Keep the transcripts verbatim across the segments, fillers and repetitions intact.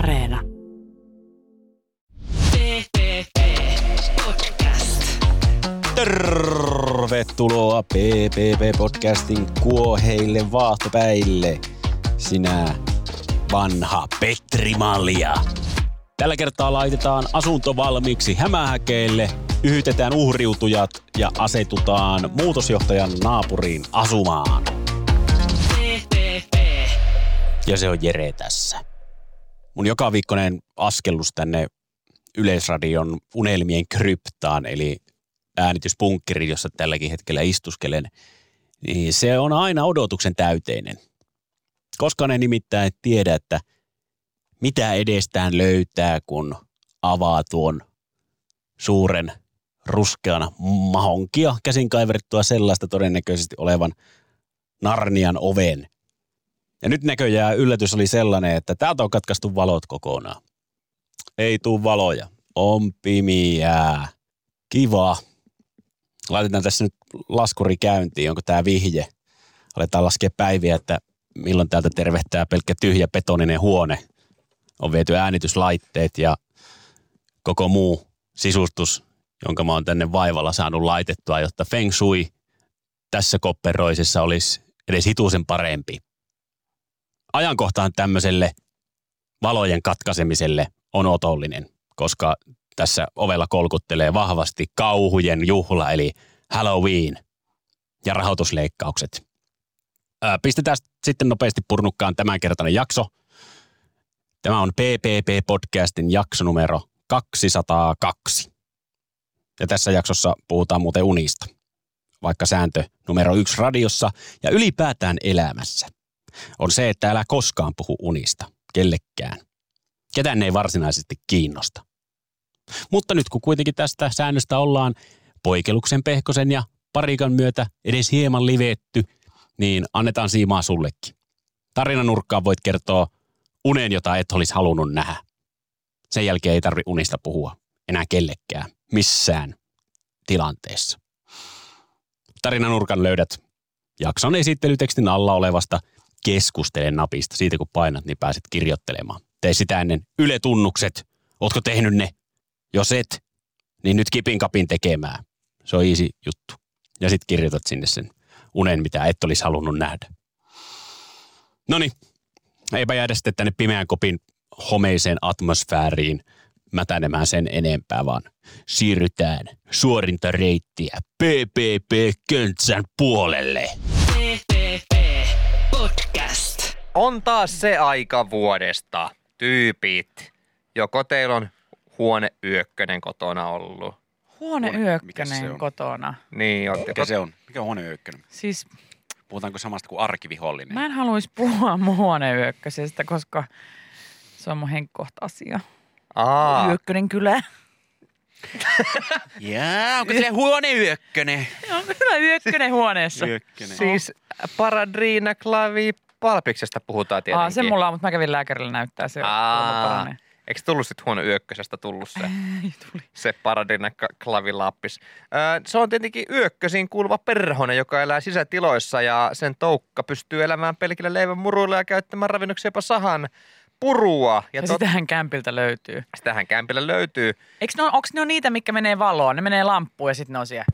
Areena. P P P Podcast. Tervetuloa P P P-podcastin kuoheille vaahtopäille. Sinä vanha Petri-malja. Tällä kertaa laitetaan asunto valmiiksi hämähäkeille, yhytetään uhriutujat ja asetutaan muutosjohtajan naapuriin asumaan. P P P. Ja se on Jere tässä. Mun jokaviikkoinen askellus tänne Yleisradion unelmien kryptaan, eli äänityspunkkeri, jossa tälläkin hetkellä istuskelen, niin se on aina odotuksen täyteinen. Koskaan en nimittäin tiedä, että mitä edestään löytää, kun avaa tuon suuren ruskean mahonkia käsin kaiverrettua sellaista todennäköisesti olevan Narnian oven. Ja nyt näköjään yllätys oli sellainen, että täältä on katkaistu valot kokonaan. Ei tuu valoja. On pimiää. Kiva. Laitetaan tässä nyt laskuri käyntiin. Onko tää vihje? Aletaan laskea päiviä, että milloin täältä tervehtää pelkkä tyhjä betoninen huone. On viety äänityslaitteet ja koko muu sisustus, jonka mä oon tänne vaivalla saanut laitettua, jotta Feng Shui tässä kopperoisessa olisi edes hituisen parempi. Ajankohtaan tämmöiselle valojen katkaisemiselle on otollinen, koska tässä ovella kolkuttelee vahvasti kauhujen juhla, eli Halloween ja rahoitusleikkaukset. Ää, pistetään sitten nopeasti purnukkaan tämänkertainen jakso. Tämä on P P P-podcastin jakso numero kaksisataakaksi. Ja tässä jaksossa puhutaan muuten unista, vaikka sääntö numero yksi radiossa ja ylipäätään elämässä on se, että älä koskaan puhu unista kellekään. Ketään ei varsinaisesti kiinnosta. Mutta nyt kun kuitenkin tästä säännöstä ollaan poikeluksen, pehkosen ja parikan myötä edes hieman livetty, niin annetaan siimaa sullekin. Tarinanurkkaan voit kertoa unen, jota et olisi halunnut nähdä. Sen jälkeen ei tarvitse unista puhua enää kellekään, missään tilanteessa. Tarinanurkan löydät jakson esittelytekstin alla olevasta keskustele napista. Siitä kun painat, niin pääset kirjoittelemaan. Tee sitä ennen Yle-tunnukset. Ootko tehnyt ne? Jos et, niin nyt kipin kapin tekemään. Se on easy juttu. Ja sit kirjoitat sinne sen unen, mitä et olisi halunnut nähdä. Noniin. Eipä jäädä sitten tänne pimeän kopin homeiseen atmosfääriin mätänemään sen enempää, vaan siirrytään suorinta reittiä P P P-köntsän puolelle. P P P Podcast. On taas se aika vuodesta, tyypit. Joko teillä on huone yökkönen kotona ollut? Huone Huone- mikä se yökkönen on? kotona. Niin, ootte. Mikä se on? Mikä on huone ykkönen? Siis Puhutaanko samasta kuin arkivihollinen? mä en haluaisi puhua mun huone yökkösestä, koska se on mun henkkohta asia. Aa, Yökkönen kylä. Jaa, onko se huone ykkönen? On kyllä yökkönen huoneessa. Ykkönen. siis Paradrina Klavi Palpiksesta puhutaan tietenkin. Aa, sen mulla on, mutta mä kävin lääkärillä näyttää se. Aa. paranee. Eikö se tullut sitten huone yökkösestä tullut se? Ei tuli. Se Paradrina Klavi Lappis. Öö, se on tietenkin yökkösiin kuuluva perhonen, joka elää sisätiloissa ja sen toukka pystyy elämään pelkillä leivän muruilla ja käyttämään ravinnoksi jopa sahan purua. Ja, tot- ja sitähän kämpiltä löytyy. Sitähän kämpillä löytyy. Eikö ne, onko ne on niitä, mitkä menee valoon? Ne menee lamppuun ja sitten ne on siellä.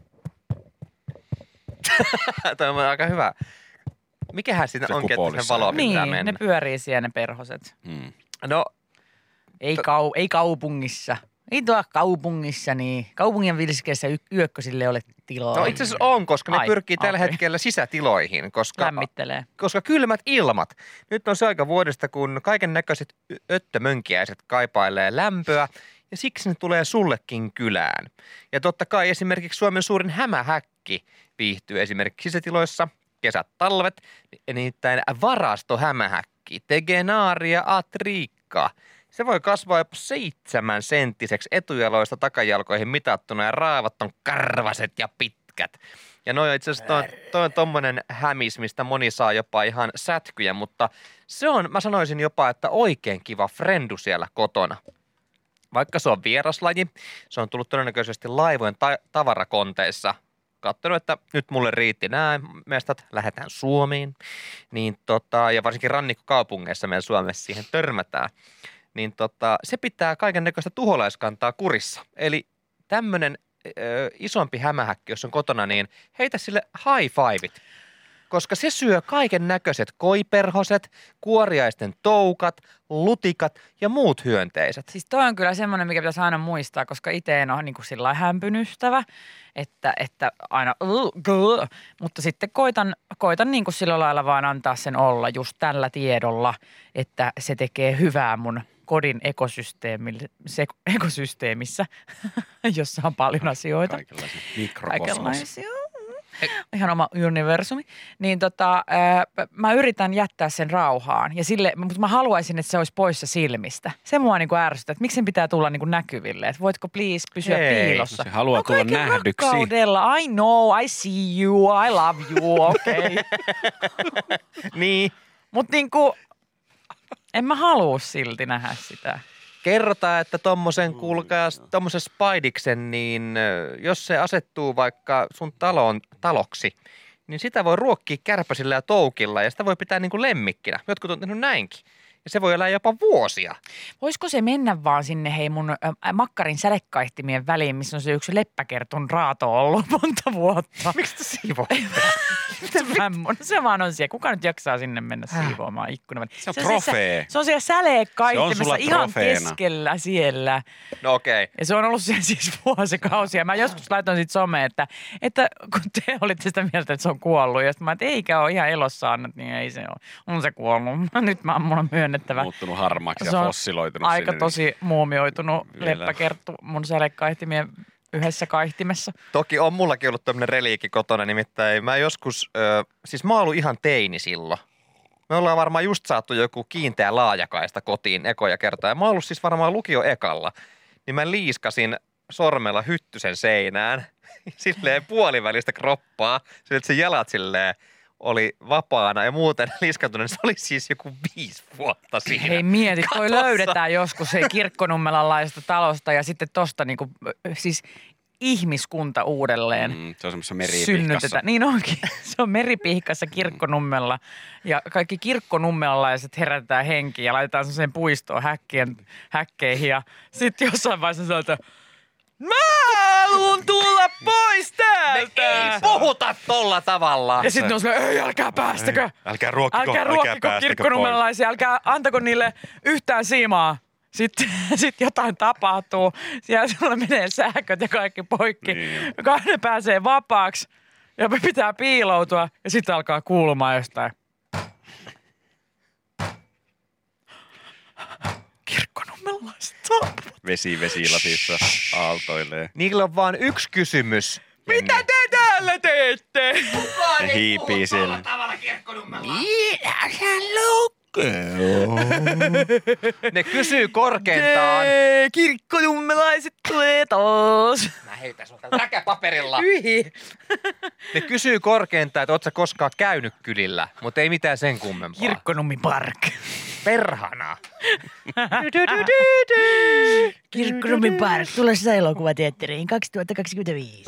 Toi on aika hyvä. Mikähän siinä Se onkin, että kupolissa. sen valo pitää Niin, mennä? ne pyörii siellä ne perhoset. Hmm. No, Ei, kau, ei kaupungissa. Ei tuolla kaupungissa, niin kaupungin vilskeessä y- yökkösille ole tilaa. no itse asiassa on, koska ne Ai, pyrkii tällä okei. hetkellä sisätiloihin, koska, Lämmittelee. koska kylmät ilmat. Nyt on se aika vuodesta, kun kaiken näköiset öttömönkiäiset kaipailee lämpöä ja siksi ne tulee sullekin kylään. Ja totta kai esimerkiksi Suomen suurin hämähäkki viihtyy esimerkiksi sisätiloissa kesät, talvet, nimittäin varastohämähäkki, Tegenaria atrica. Se voi kasvaa jopa seitsemän senttiseksi etujaloista takajalkoihin mitattuna ja raavat on karvaset ja pitkät. Ja noi on itse asiassa toi, toi on tommonen hämis, mistä moni saa jopa ihan sätkyjä, mutta se on, mä sanoisin jopa, että oikein kiva frendu siellä kotona. Vaikka se on vieraslaji, se on tullut todennäköisesti laivojen ta- tavarakonteissa. Katsonut, että nyt mulle riitti nämä mestat, lähdetään Suomeen. Niin tota, ja varsinkin rannikkokaupungeissa meidän Suomessa siihen törmätään. niin tota, se pitää kaiken näköistä tuholaiskantaa kurissa. Eli tämmöinen isompi hämähäkki, jos on kotona, niin heitä sille high fiveit. Koska se syö kaiken näköiset koiperhoset, kuoriaisten toukat, lutikat ja muut hyönteiset. Siis toi on kyllä semmoinen, mikä pitäisi aina muistaa, koska itse en ole niin kuin sillä lailla hämpynystävä, että, että aina, uh, uh, mutta sitten koitan, koitan niin kuin sillä lailla vaan antaa sen olla just tällä tiedolla, että se tekee hyvää mun kodin ekosysteemissä, ekosysteemissä jossa on paljon asioita. Kaikenlaisia mikrokosmos. Kaikenlaisia. Ihan oma universumi. Niin tota, ää, mä yritän jättää sen rauhaan. Ja sille, mutta mä haluaisin, että se olisi poissa silmistä. Se mua niinku ärsyttää, että miksi sen pitää tulla niinku näkyville. Että voitko please pysyä Hei, piilossa. Se haluaa no, tulla nähdyksi. Rakkaudella. I know, I see you, I love you, okei. Okay. Niin. Mutta niinku, en mä halua silti nähdä sitä. Kerrotaan, että tommosen, kuulkaa, tommosen spaidiksen, niin ö, jos se asettuu vaikka sun taloon taloksi, niin sitä voi ruokkia kärpäsillä ja toukilla ja sitä voi pitää niin kuin lemmikkinä. Jotkut on tehnyt näinkin. Ja se voi elää jopa vuosia. Voisiko se mennä vaan sinne hei mun ä, makkarin sälekkaihtimien väliin, missä on se yksi leppäkertun raato ollut monta vuotta? Miksi te siivoo? Se vaan on siellä. Kuka nyt jaksaa sinne mennä siivoamaan ikkunan väliin? Se on Se trofee. Se on siellä Se on sälekkaihtimessa sulla ihan trofeena. keskellä siellä. No okei. Okay. Ja se on ollut siellä siis vuosikausia. Mä joskus laitoin sit someen, että, että kun te olitte sitä mieltä, että se on kuollut. Ja sitten mä, että eikä ole ihan elossa annat, niin ei se ole. On se kuollut. Nyt mä mun on myönnettävä. Muuttunut harmaaksi ja Se on fossiloitunut aika sinne. tosi muumioitunut Vielä. leppäkerttu mun sälekkaihtimien yhdessä kaihtimessa. Toki on mullakin ollut tämmöinen reliikki kotona, nimittäin mä joskus, ö, siis mä oon ollut ihan teini silloin. Me ollaan varmaan just saatu joku kiinteä laajakaista kotiin ekoja kertaa. Ja mä oon ollut siis varmaan lukio ekalla. Niin mä liiskasin sormella hyttysen seinään, silleen puolivälistä kroppaa, sillä että se jalat silleen oli vapaana ja muuten liskautunut. Se oli siis joku viisi vuotta siinä. Hei mieti, toi Katossa. löydetään joskus hei kirkkonummelanlaisesta talosta ja sitten tosta niinku, siis ihmiskunta uudelleen. Mm, se on semmoisessa meripihkassa. Synnytetään. Niin onkin. Se on meripihkassa kirkkonummella ja kaikki kirkkonummelalaiset herätetään henkiin ja laitetaan semmoiseen puistoon häkkien, häkkeihin ja sitten jossain vaiheessa sanoo, että mä haluun tulla pois täältä. Ei puhuta tolla tavalla. Ja sitten ne on silleen, ei älkää päästäkö. Älkää ruokkiko, Älkää ruokkiko kirkkonummelaisia, älkää antako niille yhtään siimaa. Sitten sit jotain tapahtuu. Siellä sulla menee sähköt ja kaikki poikki. Niin. Kahden pääsee vapaaksi ja me pitää piiloutua. Ja sitten alkaa kuulumaan jostain. Kirkkonummelaiset saapuvat. Vesi vesilasissa aaltoilee. Niillä on vaan yksi kysymys. Mitä te täällä teette? Ne hiipii siellä. Ne kysyy korkeintaan. Jee, kirkkonummelaiset tulee taas. Mä heitän sulta räkäpaperilla. Hyi. Ne kysyy korkeintaan, että oot sä koskaan käynyt kylillä, mutta ei mitään sen kummempaa. Kirkkonummi Park. Perhana. Kirkkonummi Park, tulossa elokuvateatteriin kaksituhattakaksikymmentäviisi.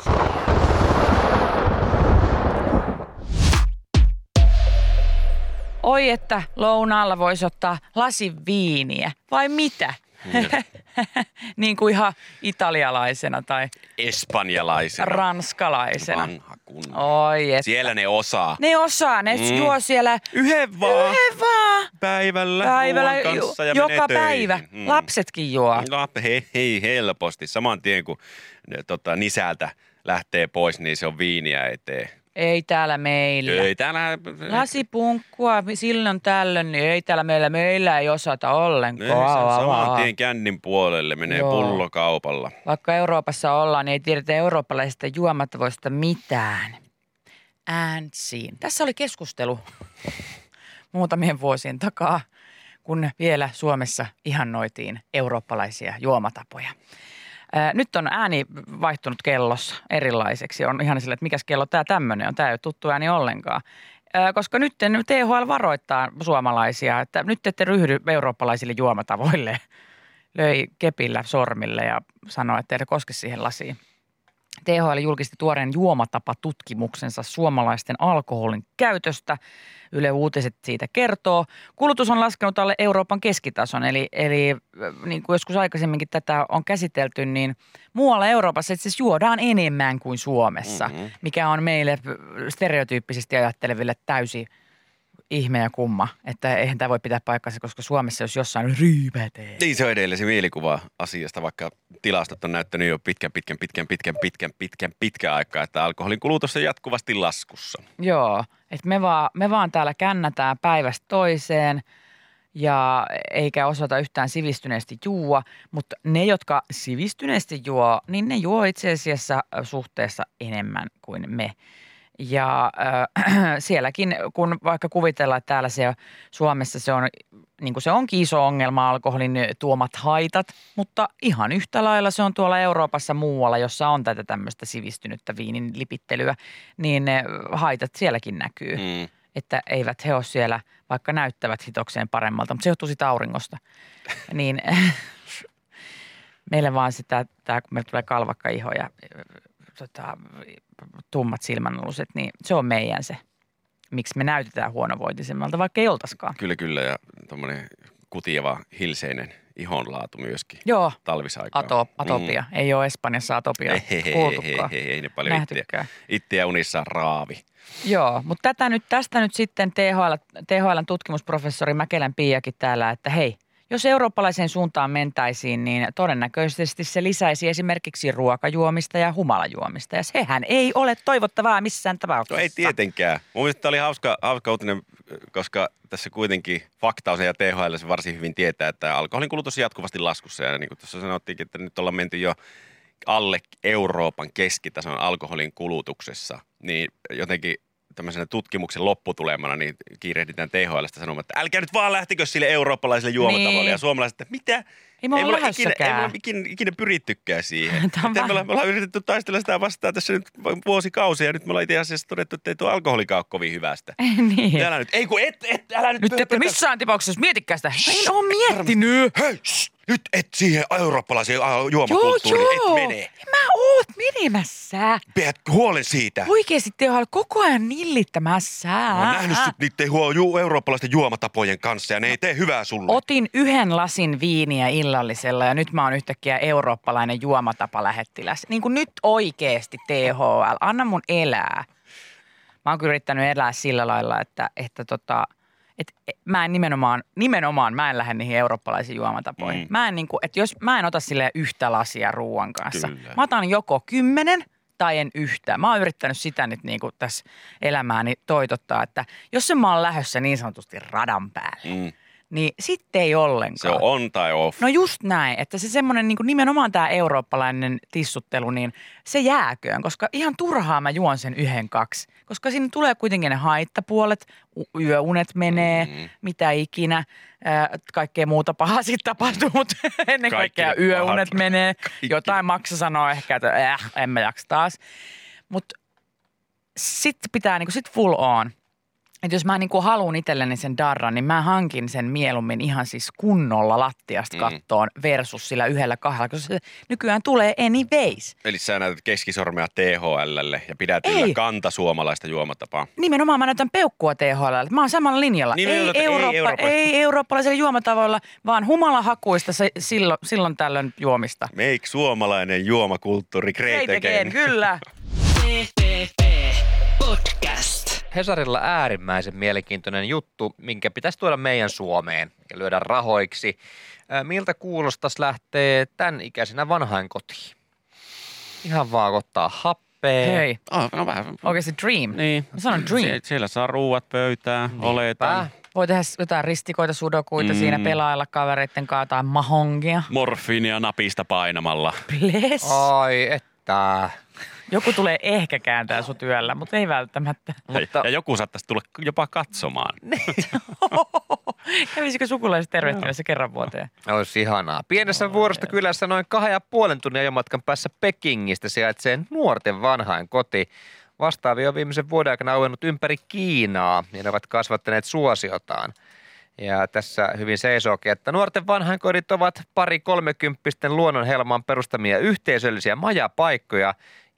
Oi, että lounaalla voisi ottaa lasin viiniä, vai mitä? Niin kuin ihan italialaisena tai Espanjalaisena. ranskalaisena. Vanha kunnon. Oi, että. Siellä ne osaa. Ne osaa, ne Mm. juo siellä Yhden vaan. yhden vaan. Päivällä, Päivällä ruoan kanssa ja joka menee töihin. päivä. Mm. Lapsetkin juo. No, hei, hei, helposti. Saman tien kun ne, tota, nisältä lähtee pois, niin se on viiniä eteen. Ei täällä meillä. Ei täällä... Lasipunkkua silloin tällöin, niin ei täällä meillä, meillä ei osata ollenkaan. Ei, se on Aa, saman aa. tien kännin puolelle, menee Joo. pullokaupalla. Vaikka Euroopassa ollaan, niin ei tiedetä eurooppalaisista juomatavoista mitään. And seen. Tässä oli keskustelu muutamien vuosien takaa, kun vielä Suomessa ihannoitiin eurooppalaisia juomatapoja. Ää, nyt on ääni vaihtunut kellossa erilaiseksi. On ihan sillä, että mikäs kello tämä tämmöinen on. Tämä ei ole tuttu ääni ollenkaan. Ää, koska nyt T H L varoittaa suomalaisia, että nyt ette ryhdy eurooppalaisille juomatavoille. Löi kepillä sormille ja sanoi, että ei koske siihen lasiin. T H L julkisti tuoreen juomatapatutkimuksensa suomalaisten alkoholin käytöstä. Yle Uutiset siitä kertoo. Kulutus on laskenut alle Euroopan keskitason, eli, eli niin kuin joskus aikaisemminkin tätä on käsitelty, niin muualla Euroopassa itse asiassa juodaan enemmän kuin Suomessa, mm-hmm. mikä on meille stereotyyppisesti ajatteleville täysi ihme ja kumma, että eihän tämä voi pitää paikkansa, koska Suomessa jos jossain ryypätee. Niin se on edelleen se mielikuva asiasta, vaikka tilastot on näyttänyt jo pitkän, pitkän, pitkän, pitkän, pitkän, pitkän, pitkän aikaa, että alkoholin kulutus on jatkuvasti laskussa. Joo, että me vaan, me vaan täällä kännätään päivästä toiseen ja eikä osata yhtään sivistyneesti juua, mutta ne, jotka sivistyneesti juo, niin ne juo itse asiassa suhteessa enemmän kuin me. Ja äh, sielläkin, kun vaikka kuvitellaan, että täällä se Suomessa se on, niin kuin se onkin iso ongelma, alkoholin tuomat haitat, mutta ihan yhtä lailla se on tuolla Euroopassa muualla, jossa on tätä tämmöistä sivistynyttä viinin lipittelyä, niin ne haitat sielläkin näkyy. Mm. Että eivät he ole siellä, vaikka näyttävät hitokseen paremmalta, mutta se johtuu siitä auringosta. niin meillä vaan sitä, tää, kun meillä tulee kalvakkaiho ja tota, tummat silmänaluset, niin se on meidän se, miksi me näytetään huonovointisemmalta, vaikka ei oltaisikaan. Kyllä, kyllä ja tuommoinen kutieva, hilseinen ihonlaatu myöskin. Joo, talvisaikaan. Ato, atopia. Mm. Ei ole Espanjassa atopia kuultukaan. Ei, ei, ei ne paljon itseä, itseä unissaan raavi. Joo, mutta tätä nyt, tästä nyt sitten T H L, T H L:n tutkimusprofessori Mäkelän Piiakin täällä, että hei, jos eurooppalaiseen suuntaan mentäisiin, niin todennäköisesti se lisäisi esimerkiksi ruokajuomista ja humalajuomista. Ja sehän ei ole toivottavaa missään tapauksessa. No ei tietenkään. Mun mielestä tämä oli hauska, hauska uutinen, koska tässä kuitenkin faktaus ja T H L se varsin hyvin tietää, että alkoholin kulutus on jatkuvasti laskussa. Ja niin kuin tuossa sanottiinkin, että nyt ollaan menty jo alle Euroopan keskitason alkoholin kulutuksessa, niin jotenkin tämmöisenä tutkimuksen lopputulemana niin kiirehditään T H L:stä sanomaan, että älkää nyt vaan lähtikö sille eurooppalaiselle juomatavalle. Niin. Ja suomalaiset, että mitä? Ei me olla ikinä, ei me olla ikinä, ikinä pyrittykään siihen. Me ollaan, me ollaan yritetty taistella sitä vastaan tässä nyt vuosikausia ja nyt me ollaan itse asiassa todettu, että ei tuo alkoholikaan ole kovin hyvästä. niin. Älä nyt, ei kun et, et älä nyt. Nyt ette missään tapauksessa mietitkää sitä. En ole miettinyt. Hei, nyt et siihen eurooppalaiseen juomakulttuuriin joo, et mene. En mä oot menemässä. Pidät huolen siitä. Oikeesti te oot koko ajan nillittämässä. Mä oon nähnyt sit niiden huo, eurooppalaisten juomatapojen kanssa ja ne ei tee hyvää sulle. Otin yhden lasin viiniä illallisella ja nyt mä oon yhtäkkiä eurooppalainen juomatapalähettiläs. Niin kuin nyt oikeesti T H L. Anna mun elää. Mä oon kyllä yrittänyt elää sillä lailla, että, että tota... Et mä en nimenomaan, nimenomaan mä en lähde niihin eurooppalaisiin juomatapoihin. Mm. Mä en niinku, että jos mä en ota silleen yhtä lasia ruoan kanssa. Kyllä. Mä otan joko kymmenen tai en yhtä. Mä oon yrittänyt sitä nyt niinku tässä elämääni toitottaa, että jos se mä oon lähdössä niin sanotusti radan päälle, mm. niin sitten ei ollenkaan. Se on on tai off. No just näin, että se semmoinen niin nimenomaan tämä eurooppalainen tissuttelu, niin se jääköön, koska ihan turhaa mä juon sen yhden kaksi. Koska siinä tulee kuitenkin ne haittapuolet, yöunet menee, mm-hmm. mitä ikinä, kaikkea muuta pahaa sitten tapahtuu, mutta ennen kaikkea yöunet pahat. menee. Kaikki. Jotain maksa sanoo ehkä, että äh, en mä jaksa taas. Mutta sitten pitää niinku sit full on. Että jos mä niinku haluan itselleni sen darran, niin mä hankin sen mieluummin ihan siis kunnolla lattiasta kattoon mm. versus sillä yhdellä kahdella, koska se nykyään tulee anyways. Eli sä näytät keskisormea T H L:lle ja pidät yllä kanta suomalaista juomatapaa. Nimenomaan mä näytän peukkua T H L:lle. Mä oon samalla linjalla. Niin, ei, ei, Eurooppa, Eurooppa. ei eurooppalaisilla juomatavoilla, vaan humalahakuista se, silloin, silloin tällöin juomista. Make suomalainen juomakulttuuri great again. Kyllä. Podcast. Hesarilla äärimmäisen mielenkiintoinen juttu, minkä pitäisi tuoda meidän Suomeen ja lyödä rahoiksi. Miltä kuulostaisi lähteä tämän ikäisenä vanhainkotiin? Ihan vaan ottaa happea. Hei. Oh, no vähän. Oikeasti dream. Niin. Mä sanon dream. Sie- siellä saa ruuat pöytään, Niinpä. oletaan. Voi tehdä jotain ristikoita, sudokuita mm. siinä, pelailla kavereitten kanssa, jotain mahongia. Morfiinia napista painamalla. Bless. Ai että. Joku tulee ehkä kääntää sut yöllä, mutta ei välttämättä. Mutta... Ja joku saattaisi tulla jopa katsomaan. Kävisikö sukulaiset tervehtimässä kerran vuoteen? Olisi ihanaa. Pienessä vuoristokylässä noin kahden ja puolen tunnin ajomatkan päässä Pekingistä sijaitsee nuorten vanhain koti. Vastaavia on viimeisen vuoden aikana auennut ympäri Kiinaa ja ne ovat kasvattaneet suosiotaan. Ja tässä hyvin seisookin, että nuorten vanhainkodit ovat pari kolmekymppisten luonnonhelmaan perustamia yhteisöllisiä majapaikkoja,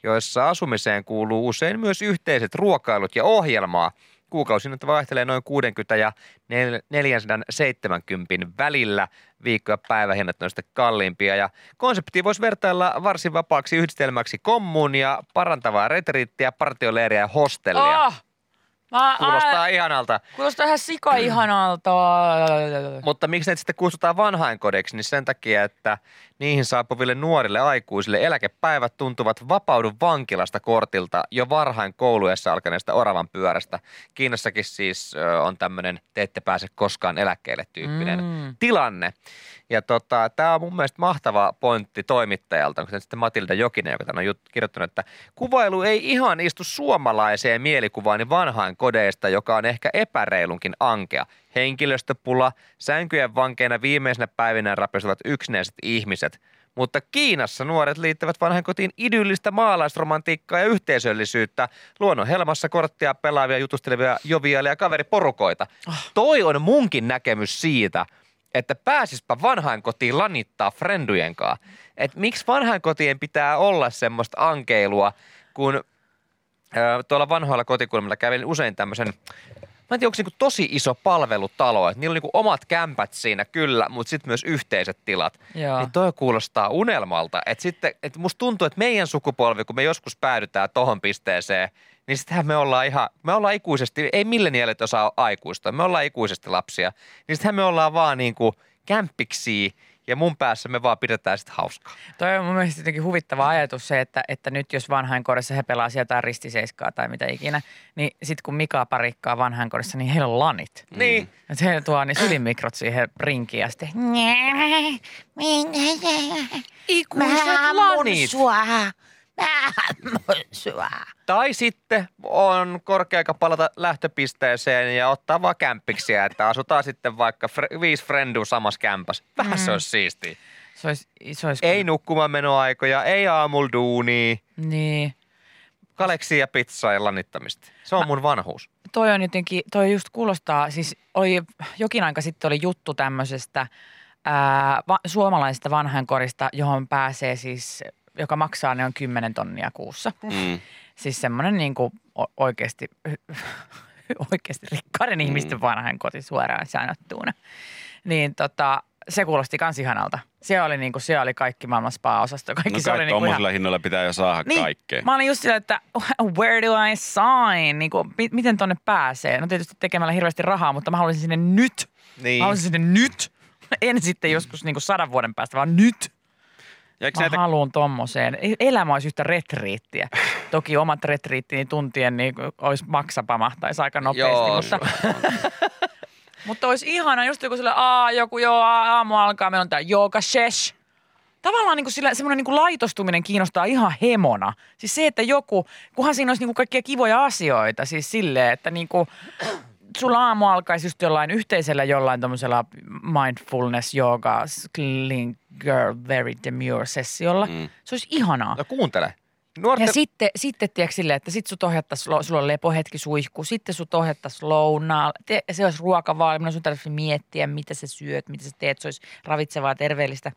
joissa asumiseen kuuluu usein myös yhteiset ruokailut ja ohjelmaa. Kuukausihinta vaihtelee noin kuusikymmentä ja neljäsataaseitsemänkymmentä välillä. Viikko- ja päivähinnat on sitten kalliimpia. Ja konseptia voisi vertailla varsin vapaaksi yhdistelmäksi kommunia, parantavaa retriittiä, partioleiriä ja hostellia. Oh! Mä, Kuulostaa ää, ihanalta. kuulostaa ihan sika-ihanalta. Mutta miksi ne sitten kutsutaan vanhainkodeiksi, niin sen takia, että niihin saapuville nuorille aikuisille eläkepäivät tuntuvat vapaudu vankilasta kortilta jo varhain kouluessa alkaneesta oravan pyörästä. Kiinassakin siis ö, on tämmöinen te ette pääse koskaan eläkkeelle tyyppinen Mm. tilanne. Ja tota, tämä on mun mielestä mahtava pointti toimittajalta, onko se sitten Matilda Jokinen, joka tämän on jut- kirjoittanut, että kuvailu ei ihan istu suomalaiseen mielikuvaani vanhainkodeista, joka on ehkä epäreilunkin ankea. Henkilöstöpula, sänkyjen vankeina viimeisenä päivinä rapistuvat yksinäiset ihmiset. Mutta Kiinassa nuoret liittävät vanhainkotiin idyllistä maalaisromantiikkaa ja yhteisöllisyyttä, luonnon helmassa korttia pelaavia, jutustelevia, joviaaleja kaveriporukoita. Oh. Toi on munkin näkemys siitä, että pääsispä vanhainkotiin lanittaa frendujenkaan. Että miksi vanhainkotien pitää olla semmoista ankeilua, kun ö, tuolla vanhoilla kotikulmilla kävin usein tämmöisen, mä en tiedä, onko se niinku tosi iso palvelutalo, että niillä on niinku omat kämpät siinä kyllä, mutta sitten myös yhteiset tilat. Joo. Niin toi kuulostaa unelmalta. Että sitten, että musta tuntuu, että meidän sukupolvi, kun me joskus päädytään tohon pisteeseen, niin sittenhän me ollaan ihan, me ollaan ikuisesti, ei milleniaalit osaa aikuista, me ollaan ikuisesti lapsia, niin sittenhän me ollaan vaan niinku kämppiksi ja mun päässä me vaan pidetään sitten hauskaa. Toi on mun mielestä jotenkin huvittava ajatus se, että, että nyt jos vanhainkodissa he pelaa sieltä jotain ristiseiskaa tai mitä ikinä, niin sitten kun Mika parikkaa vanhainkodissa, niin heillä on lanit. Niin. Että he tuo niin sylimikrot siihen rinkiin ja sitten Ikuiset lanit. sua. Mä ammun sua. Tai sitten on korkea aika palata lähtöpisteeseen ja ottaa vaan kämpiksiä, että asutaan sitten vaikka fre- viisi frendu samassa kämpässä. Vähän mm. se olisi siistiä. Se olisi, se olisi Ei nukkumaanmenoaikoja, ei aamulla duunia, Niin. kaleksia ja pizzaa ja lanittamista. Se on mun vanhuus. Toi on jotenkin, toi just kuulostaa, siis oli jokin aika sitten oli juttu tämmöisestä ää, va, suomalaisesta vanhainkodista, johon pääsee siis, joka maksaa ne on kymmenen tonnia kuussa. Mm. Siis semmoinen niin kuin oikeasti, oikeasti rikkaiden mm. ihmisten vanhainkoti suoraan sanottuna. Niin tota, se kuulosti kans ihanalta. Se oli, niin kuin, se oli kaikki maailman spa-osasto. Kaikki No se oli kai niin kuin tuommoisilla ihan... hinnoilla pitää jo saada Niin, kaikkea. mä olin just sillä, että where do I sign? Niin kuin, mi- miten tonne pääsee? No tietysti tekemällä hirveästi rahaa, mutta mä haluaisin sinne nyt. Niin. Mä haluaisin sinne nyt. En sitten joskus niin kuin sadan vuoden päästä, vaan nyt. Ja eikö Mä näitä, haluun tommoseen. Elämä olisi yhtä retriittiä. Toki omat retriittini tuntien niin olisi maksapa mahtaisi aika nopeasti, Joo. mutta, mutta olisi ihana just joku sillä, aa joku joo, aamu alkaa, meillä on tää yoga shesh. Tavallaan niin sillä, semmoinen niin laitostuminen kiinnostaa ihan hemona. Siis se, että joku, kunhan siinä olisi niin kaikkia kivoja asioita, siis silleen, että niin kuin, sulla aamu alkaisi just jollain yhteisellä jollain tommosella mindfulness yoga, clean girl, very demure sessiolla. Mm. Se olisi ihanaa. No kuuntele. Nuorten... Ja sitten, sitten tiedätkö silleen, että sit sut ohjattaisiin, sulla on lepohetki suihku, sitten sut ohjattaisiin lounaalle. Se olisi ruokavalmiina, sun tarvitsisi miettiä, mitä sä syöt, mitä sä teet, se olisi ravitsevaa, terveellistä.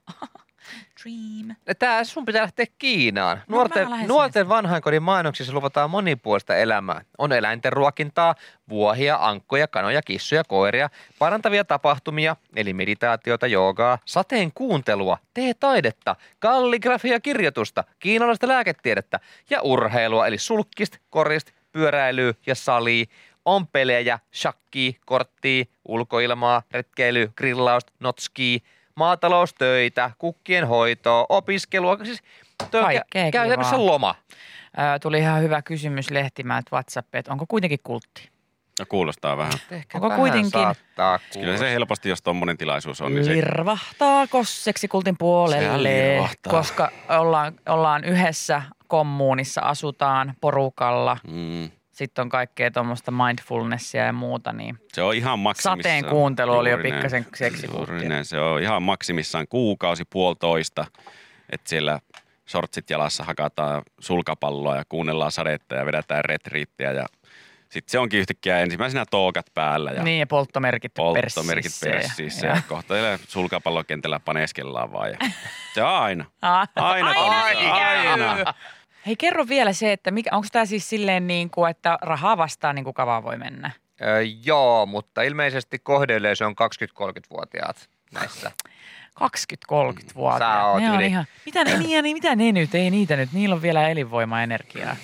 Dream. Tää sun pitää lähteä Kiinaan. No, Nuorten, mä lähden nuorten vanhainkodin mainoksissa luvataan monipuolista elämää. On eläinten ruokintaa, vuohia, ankkoja, kanoja, kissoja, koiria, parantavia tapahtumia, eli meditaatiota, joogaa, sateen kuuntelua, teetaidetta, kalligrafia-kirjoitusta, kiinalaista lääketiedettä ja urheilua, eli sulkkist, korist, pyöräilyä ja salia. On pelejä, shakkia, korttia, ulkoilmaa, retkeilyä, grillausta, notskii, maataloustöitä, kukkien hoitoa, opiskelua, siis toi on Kaikkea kä- käytännössä kivaa. loma. Ää, tuli ihan hyvä kysymys Lehtimäät WhatsApp, että onko kuitenkin kultti? no kuulostaa vähän. Ehkä Onko vähän kuitenkin? saattaa Kyllä kuulostaa. se helposti, jos tommonen tilaisuus on, niin se Lirvahtaako seksikultin puolelle, Sehän lirvahtaa. koska ollaan, ollaan yhdessä kommuunissa, asutaan porukalla. mm, Sitten on kaikkea tuommoista mindfulnessia ja muuta, niin se on ihan maksimissaan. sateen kuuntelu oli jo Juuri näin. pikkasen seksikulttia. Juuri näin. Se on ihan maksimissaan kuukausi, puolitoista, että siellä shortsit jalassa hakataan sulkapalloa ja kuunnellaan sadetta ja vedetään retriittiä ja sitten se onkin yhtäkkiä ensimmäisenä toukat päällä ja Niin ja polttomerkit polttomerkit perssissä. ja- perssissä ja- ja kohta siellä sulkapallokentällä paneskellaan vaan ja se on aina. Ah, Aina, aina, aina, niin käy. aina. Hei, kerro vielä se, että mikä, onko tämä siis silleen niin kuin, että rahaa vastaan niin kuin kavaa voi mennä? Öö, joo, mutta ilmeisesti kohdeyleisö on kaksikymmentä-kolmekymmentävuotiaat näissä. kaksikymmentä-kolmekymmentävuotiaat. Sä oot ne on yli. ihan, mitä, ne, niin, niin, mitä ne nyt? Ei niitä nyt. Niillä on vielä elinvoimaa energiaa.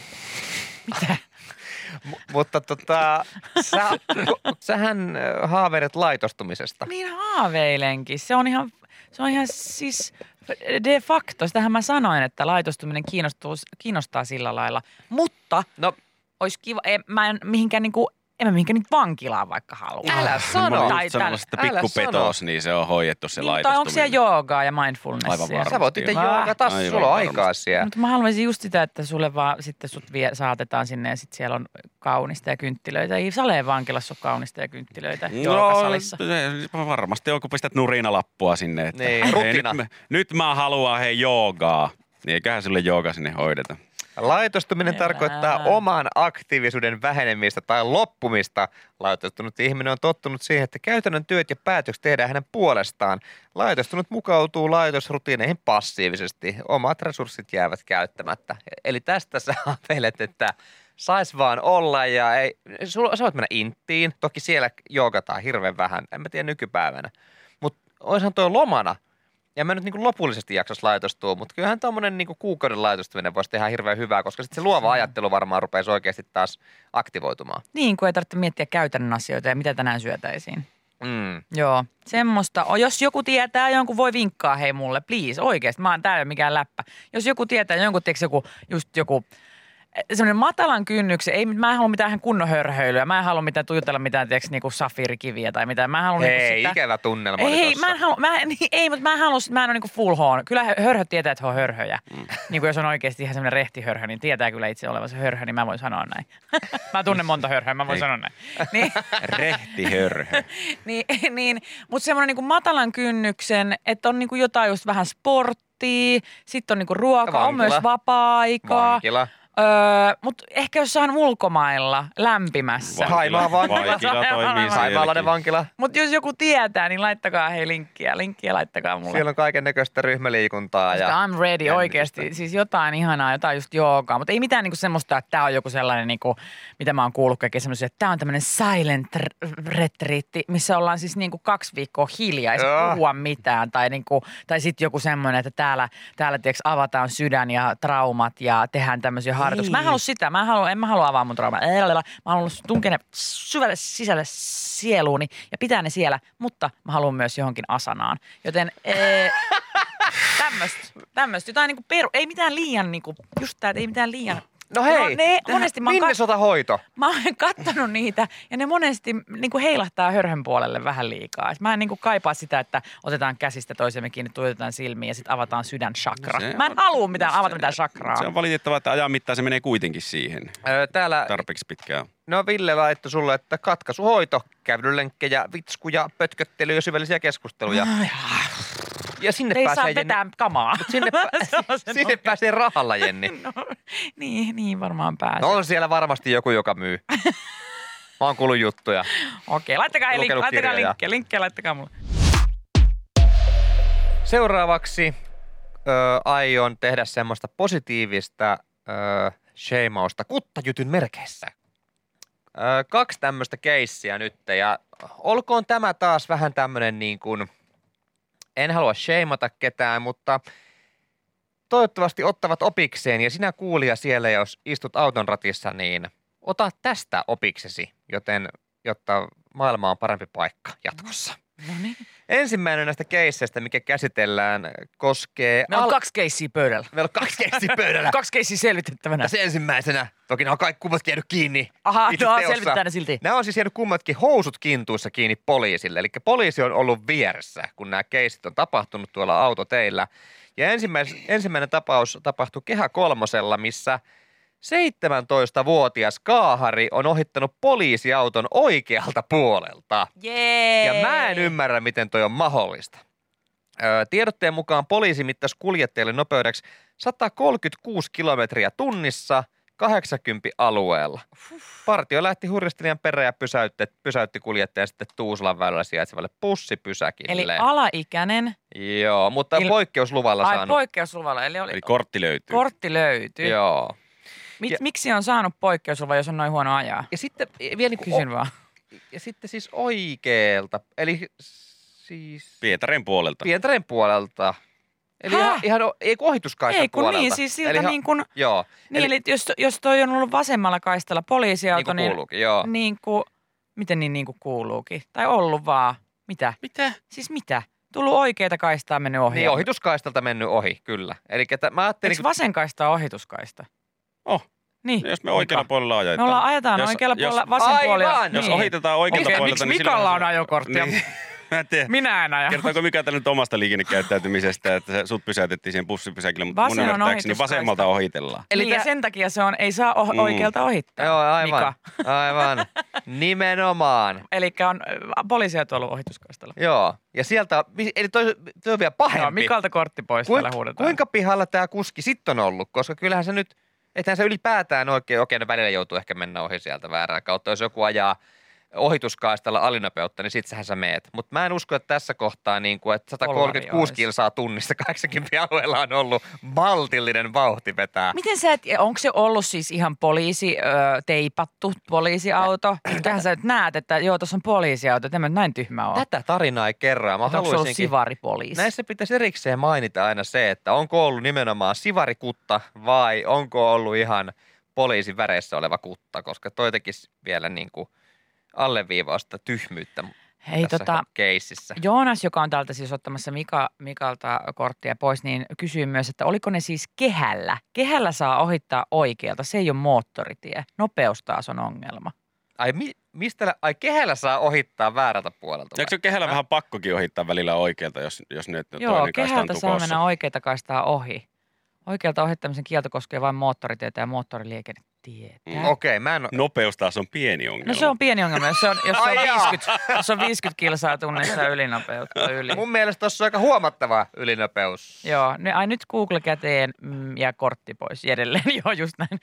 Mitä? M- mutta tota, sä, sähän ö, haaveilet laitostumisesta. Niin haaveilenkin. Se on ihan, se on ihan siis de facto. Sitähän mä sanoin, että laitostuminen kiinnostuu, kiinnostaa sillä lailla. Mutta No, olisi kiva, en, mä en mihinkään niinku, en mä mihinkään nyt vankilaan vaikka halua. Älä sano. Mä olin Tai just sanomassa, että älä pikkupetos, niin se on hoidettu se Niin, tai laitostuminen. onko siellä joogaa ja mindfulnessia? Aivan varmasti. sä voit itse Mä- joogata, Aivan sulla on varmasti. aikaa siellä. Mutta mä haluaisin just sitä, että sulle vaan sitten sut vie, saatetaan sinne ja sitten siellä on kaunista ja kynttilöitä. Ei Saleen vankilassa ole kaunista ja kynttilöitä No, joogasalissa. se- varmasti on, kun pistät nurinalappua sinne. Että Niin, hei, rutina. nyt, mä- nyt mä haluan hei joogaa. Niin eiköhän sulle jooga sinne hoideta. Laitostuminen Jaa. tarkoittaa oman aktiivisuuden vähenemistä tai loppumista. Laitostunut ihminen on tottunut siihen, että käytännön työt ja päätökset tehdään hänen puolestaan. Laitostunut mukautuu laitosrutiineihin passiivisesti. Omat resurssit jäävät käyttämättä. Eli tästä sä ajattelet, että sais vaan olla ja ei, sulla, sä voit mennä inttiin. Toki siellä joogataan hirveän vähän, en mä tiedä nykypäivänä. Mutta oishan toi lomana. Ja mä nyt niin kuin lopullisesti jaksas laitostua, mutta kyllähän tommonen niin kuin kuukauden laitostuminen voisi tehdä hirveän hyvää, koska sitten se luova ajattelu varmaan rupeaisi oikeasti taas aktivoitumaan. Niin, kun ei tarvitse miettiä käytännön asioita ja mitä tänään syötäisiin. Mm. Joo, semmoista. O, jos joku tietää jonkun, voi vinkkaa hei mulle, please, oikeasti. Mä oon täällä mikään läppä. Jos joku tietää jonkun, tiedätkö joku, just joku, semmoinen matalan kynnyksen, ei, mä en halua mitään ihan kunnon hörhöilyä. Mä en halua mitään tujutella mitään, tiedätkö, niinku safiirikiviä tai mitään. Mä en halua niinku Hei, sitä. ikävä tunnelma Ei, oli hei, tossa. mä en halua, mä, niin, ei, mutta mä en halua, mä en ole niinku full horn. Kyllä hörhöt tietää, että he on hörhöjä. Mm. Niin kuin jos on oikeasti ihan semmoinen rehtihörhö, niin tietää kyllä itse olevansa hörhö, niin mä voin sanoa näin. Mä tunnen monta hörhöä, mä voin Ei. sanoa näin. Niin, Rehtihörhö. niin, niin mutta semmoinen niinku matalan kynnyksen, että on niinku jotain just vähän sporttia, sitten on niinku ruoka, on Vankila. myös vapaa-aikaa. Vankila. Öö, mutta ehkä jossain ulkomailla, lämpimässä. Haimaa vankila. Vankila toimii Haimaalainen sielläkin. vankila. Mutta jos joku tietää, niin laittakaa hei linkkiä. Linkkiä laittakaa mulle. Siellä on kaiken näköistä ryhmäliikuntaa. Koska Ja I'm ready jännitystä. oikeasti. Siis jotain ihanaa, jotain just joogaa. Mutta ei mitään niinku semmoista, että tämä on joku sellainen, niinku, mitä mä oon kuullut kaikkea semmoisia, että tämä on tämmöinen silent r- retriitti, missä ollaan siis niinku kaksi viikkoa hiljaa, ei saa Joo. puhua mitään. Tai, niinku, tai sitten joku semmoinen, että täällä, täällä tiiäks, avataan sydän ja traumat ja tehdään tämmöisiä harjoituksia. Mä en halua sitä. Mä en halua, en mä halua avaa mun traumaa. Mä haluan tunkea ne syvälle sisälle sieluuni ja pitää ne siellä, mutta mä haluan myös johonkin asanaan. Joten ee, tämmöistä, tämmöistä. Jotain niinku peru, ei mitään liian niinku, just tää, että ei mitään liian. No hei, ne, monesti mä oon, kat, Minnesota hoito. mä oon kattonut niitä ja ne monesti niinku heilahtaa hörhön puolelle vähän liikaa. Et mä en niinku kaipaa sitä, että otetaan käsistä toisemme kiinni, tuijotetaan silmiin ja sitten avataan sydän chakra. No se Mä en on- halua mitään, no avata se- mitään chakraa. Se on valitettavaa, että ajan mittaan se menee kuitenkin siihen. Öö, täällä, Tarpeeksi pitkään. no Ville laittoi sulle, että katkaisuhoito, kävelylenkkejä, vitskuja, pötköttelyä ja syvällisiä keskusteluja. Ja sinne Ei pääsee saa Jenni, vetää kamaa. sinne, Se on se sinne nopea. pääsee rahalla, Jenni. No, niin, niin varmaan pääsee. No on siellä varmasti joku, joka myy. Mä oon kuullut juttuja. Okei, laittakaa, link, Lukenut laittakaa kirjoja. linkkiä, linkkiä laittakaa mulle. Seuraavaksi ö, aion tehdä semmoista positiivista ö, sheimausta kuttajutun merkeissä. Ö, kaksi tämmöistä keissiä nyt ja olkoon tämä taas vähän tämmöinen niin kuin, en halua sheimata ketään, mutta toivottavasti ottavat opikseen ja sinä kuulija siellä, jos istut auton ratissa, niin ota tästä opiksesi, joten, jotta maailma on parempi paikka jatkossa. No niin. Ensimmäinen näistä keisseistä, mikä käsitellään, koskee... Meillä on kaksi keissiä pöydällä. Meillä on kaksi keissiä pöydällä. Kaksi keissiä selvitettävänä. Tässä ensimmäisenä, toki nämä on kaikki kummatkin jäänyt kiinni. Aha, itse no teossa. selvitetään ne silti. Nämä on siis jäänyt kummatkin housut kintuissa kiinni poliisille. Eli poliisi on ollut vieressä, kun nämä keissit on tapahtunut tuolla autoteillä. Ja ensimmäis, ensimmäinen tapaus tapahtui Kehä Kolmosella, missä seitsemäntoistavuotias kaahari on ohittanut poliisiauton oikealta puolelta. Jee. Ja mä en ymmärrä, miten toi on mahdollista. Öö, tiedotteen mukaan poliisi mittasi kuljettajalle nopeudeksi sata kolmekymmentäkuusi kilometriä tunnissa kahdeksankymmentä alueella. Partio lähti hurjastelijan perään ja pysäytti, pysäytti kuljettajan sitten Tuusulan väylällä sijaitsevalle bussipysäkille. Eli alaikäinen Joo, mutta Il- poikkeusluvalla Ai saanut. poikkeusluvalla, eli, oli, Eli kortti löytyy. kortti löytyy. Joo. Mik, Ja- miksi on saanut poikkeusluvan, jos on noin huono ajaa? Ja sitten vielä niin kuin, Kysyn vaan. ja sitten siis oikeelta, eli siis Pietarin puolelta. Pietarin puolelta. Eli Häh? ihan, ihan o- ei kun ohituskaistan Ei kun puolelta. niin, siis siltä eli ihan- niin kuin, Joo, niin, eli, eli jos, jos toi on ollut vasemmalla kaistalla niin poliisiauto, kuin niin, kuuluukin, joo. niin kuin, miten niin, niin kuin kuuluukin? Tai ollut vaan, mitä? Mitä? Siis mitä? Tullut oikeita kaistaa, mennyt ohi. Niin, ohituskaistalta mennyt ohi, kyllä. Eli mä ajattelin, Eikö vasen kaista ole ohituskaista? Oh. Niin. Jos me oikealla Mika. puolella Me ajetaan. ollaan ajetaan Jos- oikealla jos- puolella, vasen puoli. Aivan! Jos niin. ohitetaan oikealta Okei, puolelta, miksi niin Mikalla silloin- on ajokorttia? Niin. Mä en tiedä. Minä en aja. Kertooko Mika tänne nyt omasta liikennekäyttäytymisestä, että se sut pysäytettiin siihen bussipysäkille, mutta Vasen mun on ymmärtääkseni ohituskaista. vasemmalta ohitellaan. Eli Eli niin, ja tää- sen takia se on, ei saa oh- Mm. oikealta ohittaa. Joo, aivan. Mika. Aivan. Nimenomaan. Eli on äh, poliisia tuolla ohituskaistalla. Joo. Ja sieltä, eli toi, toi on vielä pahempi. Joo, Mikalta kortti pois Kuinka, täällä huudetaan. kuinka pihalla tämä kuski sitten on ollut? Koska kyllähän se nyt, ethän se ylipäätään oikein, okei, no välillä joutuu ehkä mennä ohi sieltä väärää kautta. Jos joku ajaa ohituskaistalla alinopeutta, niin sittenhän sä meet. Mutta mä en usko, että tässä kohtaa, niin kuin, että sata kolmekymmentäkuusi Pollari kilsaa tunnissa kahdeksankymmentä alueella on ollut maltillinen vauhti vetää. Miten sä et, onko se ollut siis ihan poliisi, ö, teipattu poliisiauto? Mitähän sä nyt näet, että joo, tuossa on poliisiauto, tämä nyt näin tyhmä on. Tätä tarinaa ei kerran. Mä Onko se ollut haluaisinkin... sivaripoliisi? Näissä pitäisi erikseen mainita aina se, että onko ollut nimenomaan sivarikutta vai onko ollut ihan poliisin väreissä oleva kutta, koska toi tekisi vielä niin kuin alleviivausta tyhmyyttä Hei, tässä tota, keississä. Joonas, joka on täältä siis ottamassa Mika, Mikalta korttia pois, niin kysyy myös, että oliko ne siis kehällä? Kehällä saa ohittaa oikealta, se ei ole moottoritie. Nopeus taas on ongelma. Ai, mi, mistä, ai kehällä saa ohittaa väärältä puolelta? vai? Eikö se kehällä vähän pakkokin ohittaa välillä oikealta, jos, jos nyt Joo, toinen kaista on kehältä saa tukossa? mennä oikeita kaistaa ohi. Oikealta ohittamisen kielto koskee vain moottoritietä ja moottoriliikennetietä. Mm. Okei, mä en Nopeus taas on pieni ongelma. No se on pieni ongelma, jos se on, jos se on, Ai jaa. viisikymmentä, jos on viisikymmentä kilsaa tunnissa ylinopeutta yli. mun mielestä tuossa on aika huomattava ylinopeus. Joo, ne, ai nyt Google käteen mm, ja kortti pois edelleen. Joo, just näin.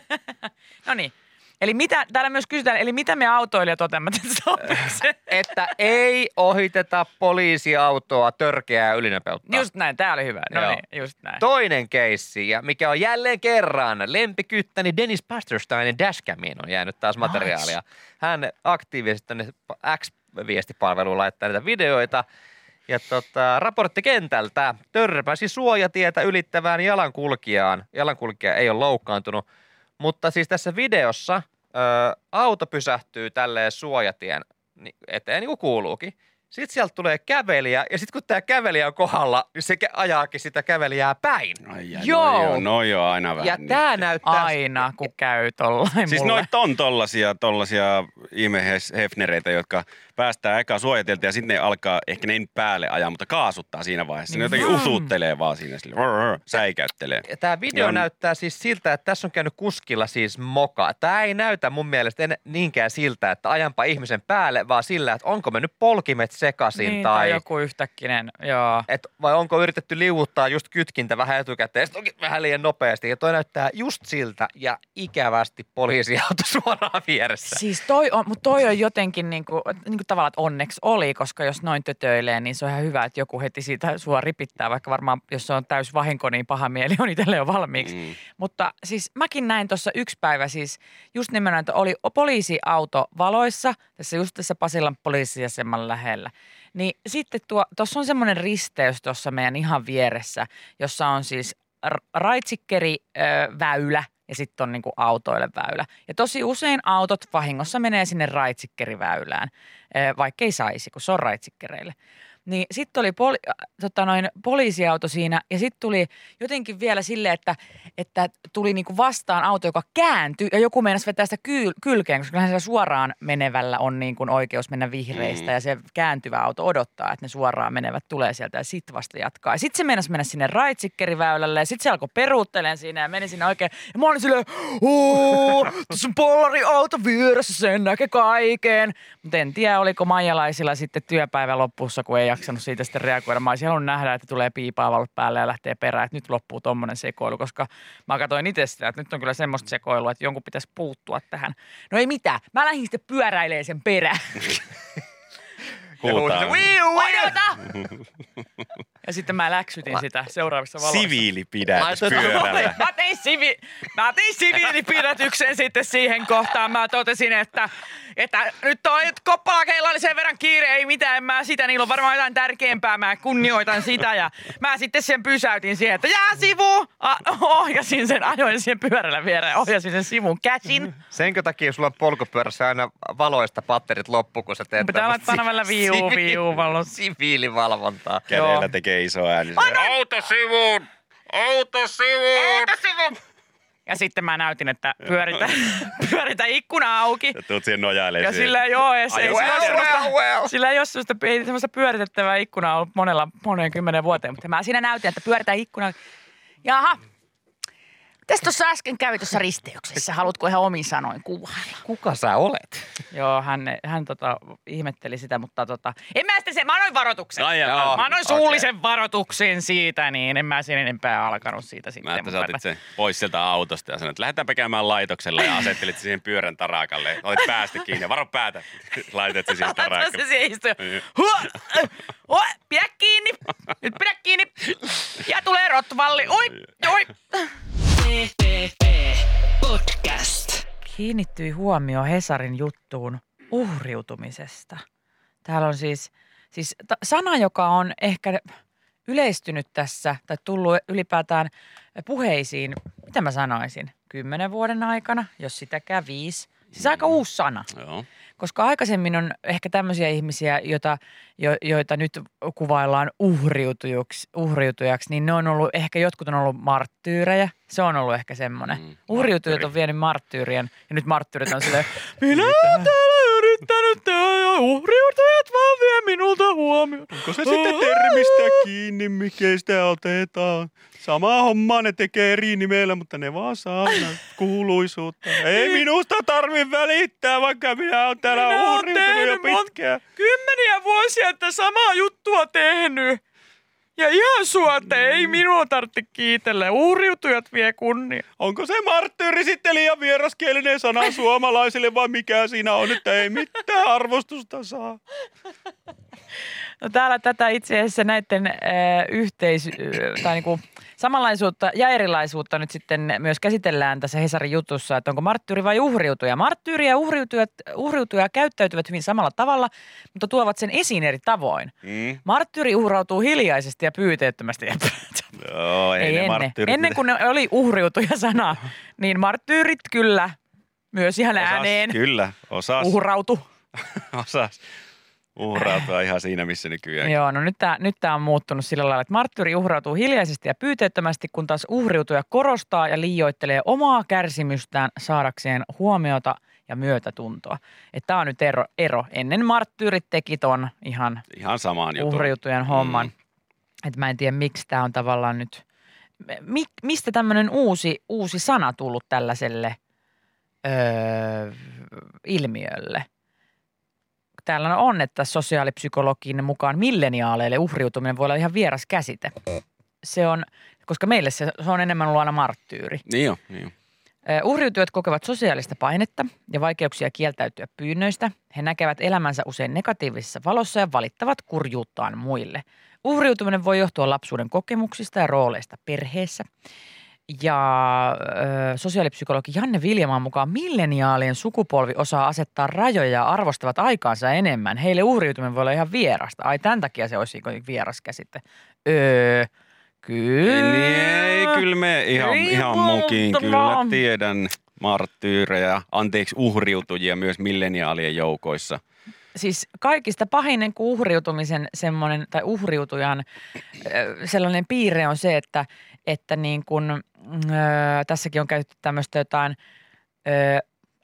No niin. Eli mitä, täällä myös kysytään, eli mitä me autoilijat otamme tässä opikseen? Että ei ohiteta poliisiautoa törkeää ylinopeutta. Just näin, tää oli hyvä. No Joo. niin, just näin. Toinen keissi, ja mikä on jälleen kerran lempikyttäni Dennis Pastersteinin dashcamiin on jäänyt taas materiaalia. Hän aktiivisesti tänne X-viestipalveluun laittaa näitä videoita. Ja tota, raportti kentältä törmäsi suojatietä ylittävään jalankulkijaan. Jalankulkija ei ole loukkaantunut, mutta siis tässä videossa ö, auto pysähtyy tälleen suojatien ni- eteen niin kuin kuuluukin. Sitten sieltä tulee kävelijä, ja sitten kun tämä kävelijä on kohdalla, niin se kä- ajaakin sitä kävelijää päin. Ai, ai, Joo. No joo, no joo, aina vähän. Ja niin. tämä näyttää... Aina, kun käy tollain Siis mulle. noit on tollasia, tollasia ihmehefnereitä, jotka päästää eka suojatieltä ja sitten ne alkaa, ehkä ne ei nyt päälle ajaa, mutta kaasuttaa siinä vaiheessa. Ne jotenkin Mm. usuuttelee vaan siinä, sille, rrr, säikäyttelee. Tämä video Joo. näyttää siis siltä, että tässä on käynyt kuskilla siis moka. Tämä ei näytä mun mielestä en, niinkään siltä, että ajanpa ihmisen päälle, vaan sillä, että onko mennyt polkimet sekaisin niin, tai... tai joku yhtäkkinen, joo. Et vai onko yritetty liuuttaa just kytkintä vähän etukäteen, sitten onkin vähän liian nopeasti. Ja toi näyttää just siltä ja ikävästi poliisiauto suoraan vieressä. Siis toi on, mutta toi on jotenkin niinku, niinku tavallaan, että onneksi oli, koska jos noin tötöilee, niin se on ihan hyvä, että joku heti siitä sua ripittää, vaikka varmaan jos se on täys vahinko, niin paha mieli on itselle jo valmiiksi. Mm. Mutta siis mäkin näin tuossa yksi päivä siis just nimenomaan, että oli poliisiauto valoissa, tässä just tässä Pasilan poliisiaseman lähellä. Niin sitten tuo, tuossa on semmoinen risteys tuossa meidän ihan vieressä, jossa on siis r- raitsikeriväylä ja sitten on niinku autoille väylä. Ja tosi usein autot vahingossa menee sinne raitsikeriväylään, ö, vaikka ei saisi, kun se on raitsikkereille. Niin sitten oli poli, tota noin, poliisiauto siinä ja sitten tuli jotenkin vielä silleen, että, että tuli niinku vastaan auto, joka kääntyi ja joku meinasi vetää sitä kyl, kylkeen, koska kyllähän siellä suoraan menevällä on niin kuin oikeus mennä vihreistä Mm. ja se kääntyvä auto odottaa, että ne suoraan menevät tulee sieltä ja sitten vasta jatkaa. Sitten se meinasi mennä sinne raitsikeriväylälle ja sitten se alkoi peruuttelemaan siinä ja meni sinne oikein. Ja mä olin silleen, ooo, tässä on polariauto vieressä, sen näkee kaiken. Mutta en tiedä, oliko maijalaisilla sitten työpäivän lopussa, kun ei jaksanut siitä sitten reagoida. Mä olisin halunnut nähdä, että tulee piipaa valot päälle ja lähtee perään, että nyt loppuu tommonen sekoilu, koska mä katsoin itse sitä, että nyt on kyllä semmoista sekoilua, että jonkun pitäisi puuttua tähän. No ei mitään, mä lähdin sitten pyöräilemään sen perään. Huutaa. Odota! Ja sitten mä läksytin sitä seuraavassa valossa. Siviilipidätys Laitoit- pyörällä. Mä tein, sivi, mä tein siviilipidätyksen sitten siihen kohtaan. Mä totesin, että, että nyt on Koppalakeilla oli sen verran kiire, ei mitään, en mä sitä, niillä on varmaan jotain tärkeämpää, mä kunnioitan sitä. Ja mä sitten sen pysäytin siihen, että jää sivu! Ah, ohjasin sen, ajoin siihen pyörällä viereen, ohjasin sen sivun käsin. Senkö takia sulla on polkupyörässä aina valoista patterit loppu, kun sä teet Pitää tämmöstä laittaa välillä viu, viu, valossa. siviilivalvontaa. Kädellä tekee iso ääni. Auto sivuun! Auto sivuun! Ja sitten mä näytin, että pyöritä, pyöritä ikkuna auki. Ja tuut siihen nojailemaan. Ja sillä ei ole edes, ei, Well, sillä, ole semmoista, well, well. sillä ei ole semmoista, ei semmoista pyöritettävää ikkunaa ollut monella, moneen kymmenen vuoteen. Mutta mä siinä näytin, että pyöritään ikkuna. Jaha. Mitäs tuossa äsken kävi tuossa risteyksessä? Haluatko ihan omin sanoin kuvailla? Kuka sä olet? Joo, hän, hän tota, ihmetteli sitä, mutta tota, en mä sitten se, mä annoin varoituksen. Ai jaa, Mä annoin suullisen okay. varoituksen siitä, niin en mä sen enempää alkanut siitä sitten. Mä että sä mutta- otit sen pois sieltä autosta ja sanoit, että lähdetääpä käymään laitokselle ja asettelit sen siihen pyörän tarakalle. Olit päästä kiinni ja varo päätä. Laitat sen siihen tarakalle. Se siihen istui. Huo, huo, pidä kiinni. Nyt pidä kiinni. Ja tulee rotvalli. Oi, oi. P P P Podcast. Kiinnittyi huomio Hesarin juttuun uhriutumisesta. Täällä on siis, siis ta- sana, joka on ehkä yleistynyt tässä tai tullut ylipäätään puheisiin, mitä mä sanoisin, kymmenen vuoden aikana, jos sitäkään viisi. Siis aika uusi sana. Joo. Koska aikaisemmin on ehkä tämmöisiä ihmisiä, joita, jo, joita nyt kuvaillaan uhriutujaksi, uhriutujaksi, niin ne on ollut, ehkä jotkut on ollut marttyyrejä. Se on ollut ehkä semmoinen. Mm, Uhriutujat on vienyt marttyyrien ja nyt marttyyrit on silleen, minä oon täällä yrittänyt tehdä ja uhriutujat vaan vie minulta huomioon. Onko se sitten termistä kiinni, mikä sitä otetaan? Sama homma ne tekee eri nimellä, mutta ne vaan saa kuuluisuutta. Ei minusta tarvi välittää, vaikka minä oon täällä Minä oon uhriutunut jo tehnyt mon- pitkään. Kymmeniä vuosia, että samaa juttua tehnyt. Ja ihan suote, ei minua tarvitse kiitellä. Uhriutujat vie kunnia. Onko se marttyyri sitten liian vieraskielinen sana suomalaisille vai mikä siinä on, että ei mitään arvostusta saa? No täällä tätä itse asiassa näiden äh, yhteis... Äh, tai niinku samanlaisuutta ja erilaisuutta nyt sitten myös käsitellään tässä Hesarin jutussa, että onko marttyyri vai uhriutuja. Marttyyri ja uhriutujat, uhriutuja käyttäytyvät hyvin samalla tavalla, mutta tuovat sen esiin eri tavoin. Mm. Marttyyri uhrautuu hiljaisesti ja pyyteettömästi. Joo, ei, Ei ne ennen. marttyyrit. Ennen kuin ne oli uhriutuja-sana, niin marttyyrit kyllä myös ihan osas, ääneen Kyllä, osas, uhrautu. osas uhrautua ihan siinä, missä nykyään. Joo, no nyt tämä nyt tää on muuttunut sillä lailla, että marttyyri uhrautuu hiljaisesti ja pyyteettömästi, kun taas uhriutuja korostaa ja liioittelee omaa kärsimystään saadakseen huomiota ja myötätuntoa. Että tämä on nyt ero, ero. Ennen marttyyrit teki ton ihan Ihan samaan jutun. uhriutujen homman. Mm. Että mä en tiedä, miksi tämä on tavallaan nyt, mi, mistä tämmöinen uusi, uusi sana tullut tällaiselle öö, ilmiölle. Täällä on, että sosiaalipsykologin mukaan milleniaaleille uhriutuminen voi olla ihan vieras käsite. Se on, koska meille se, se on enemmän ollut aina marttyyri. Niin jo, niin jo. Ö, Uhriutujat kokevat sosiaalista painetta ja vaikeuksia kieltäytyä pyynnöistä. He näkevät elämänsä usein negatiivisessa valossa ja valittavat kurjuuttaan muille. Uhriutuminen voi johtua lapsuuden kokemuksista ja rooleista perheessä. Ja ö, sosiaalipsykologi Janne Viljamaan mukaan milleniaalien sukupolvi osaa asettaa rajoja ja arvostavat aikaansa enemmän. Heille uhriutuminen voi olla ihan vierasta. Ai, tämän takia se olisi vieras käsite. Öö, kyllä. Niin, ei, kyllä me ihan, Ei ihan muuta mukin kyllä vaan. tiedän marttyyrejä, anteeksi uhriutujia myös milleniaalien joukoissa. Siis kaikista pahinen kuin uhriutumisen semmoinen, tai uhriutujan ö, sellainen piirre on se, että, että niin kuin, ö, tässäkin on käytetty tämmöistä jotain ö,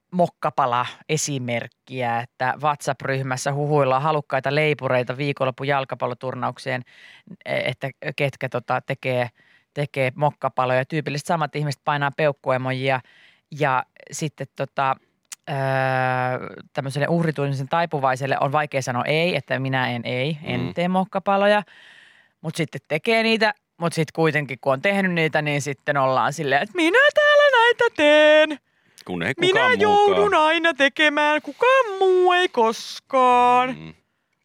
mokkapala-esimerkkiä, että WhatsApp-ryhmässä huhuillaan halukkaita leipureita viikonlopun jalkapalloturnaukseen, että ketkä tota, tekee, tekee mokkapaloja. Tyypillisesti samat ihmiset painaa peukkuemojia ja sitten tota, öö, tämmöiselle uhritumisen taipuvaiselle on vaikea sanoa ei, että minä en ei, en Mm. tee mokkapaloja, mutta sitten tekee niitä. Mutta sitten kuitenkin, kun on tehnyt niitä, niin sitten ollaan silleen, että minä täällä näitä teen. Kun ei Minä kukaan joudun muukaan. aina tekemään, kukaan muu ei koskaan. Mm.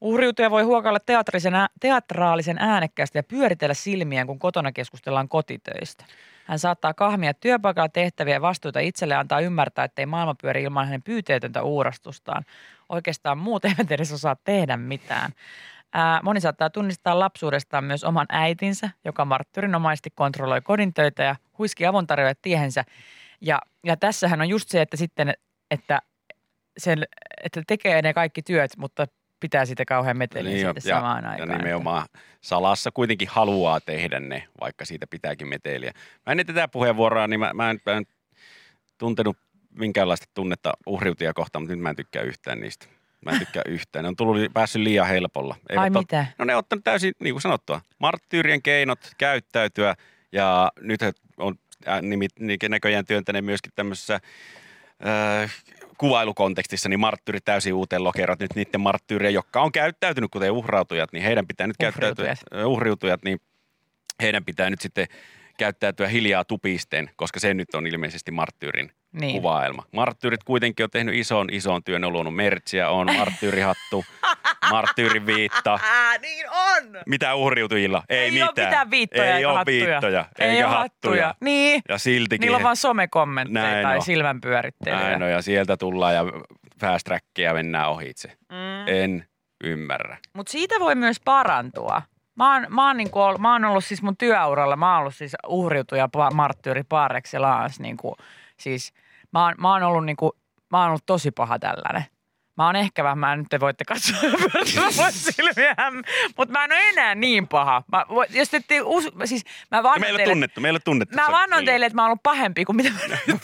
Uhriutuja voi huokailla teatraalisen, ä- teatraalisen äänekkäästi ja pyöritellä silmiään, kun kotona keskustellaan kotitöistä. Hän saattaa kahmia työpaikalla tehtäviä ja vastuuta itselleen antaa ymmärtää, ettei maailma pyöri ilman hänen pyyteetöntä uurastustaan. Oikeastaan muut eivät edes osaa tehdä mitään. Ää, moni saattaa tunnistaa lapsuudestaan myös oman äitinsä, joka marttyrinomaisesti kontrolloi kodin töitä ja huiski avuntarjoajat tiehensä. Ja, ja tässähän on just se, että sitten, että, sen, että tekee ne kaikki työt, mutta pitää sitä kauhean metelin Niin jo, sitten ja, samaan aikaan. Ja nimenomaan salassa kuitenkin haluaa tehdä ne, vaikka siitä pitääkin meteliä. Mä ennen tätä puheenvuoroa, niin mä, mä, en, mä en tuntenut minkäänlaista tunnetta uhriutuja kohtaan, mutta nyt mä en tykkää yhtään niistä. Mä en tykkää yhtään. Ne on tullut, päässyt liian helpolla. Ai Eivät mitä? Ole, no ne on ottanut täysin, niin kuin sanottua, marttyyrien keinot käyttäytyä ja nyt he on äh, nimit, niin näköjään työntäneet myöskin tämmöisessä äh, kuvailukontekstissa, niin marttyyrit täysin uuteen lokeroon. Nyt niiden marttyyrien, jotka on käyttäytynyt, kuten uhrautujat, niin heidän pitää nyt käyttäytyä, äh, uhriutujat, niin heidän pitää nyt sitten käyttäytyä hiljaa tupisten, koska se nyt on ilmeisesti marttyyrin Niin. kuvailma. Marttyyrit kuitenkin on tehnyt ison, ison työn, on luonut mertsiä, on marttyyrihattu, marttyyriviitta. niin on! Mitä uhriutujilla? Ei, Ei mitään. ole mitään viittoja Ei eikä ole hattuja. viittoja, Ei eikä ole hattuja. hattuja. Niin. Ja siltikin. Niillä on vaan somekommentteja Näin tai on. silmänpyörittelyjä. Näin on, ja sieltä tullaan ja fast trackia mennään ohitse. Mm. En ymmärrä. Mutta siitä voi myös parantua. Mä oon, mä, oon niinku, ol- mä oon ollut siis mun työuralla, mä oon ollut siis uhriutuja pa- marttyyri par excellence. Niinku, siis mä oon, mä oon ollut niinku, mä oon ollut tosi paha tällainen. Mä oon ehkä vähän, mä nyt te voitte katsoa mun silmiä, mutta mä en ole enää niin paha. Mä, vo- jos te ette us, siis mä vannon Meillä on teille, tunnettu, meillä on tunnettu. mä se vannon silloin. teille, että mä oon ollut pahempi kuin mitä mä nyt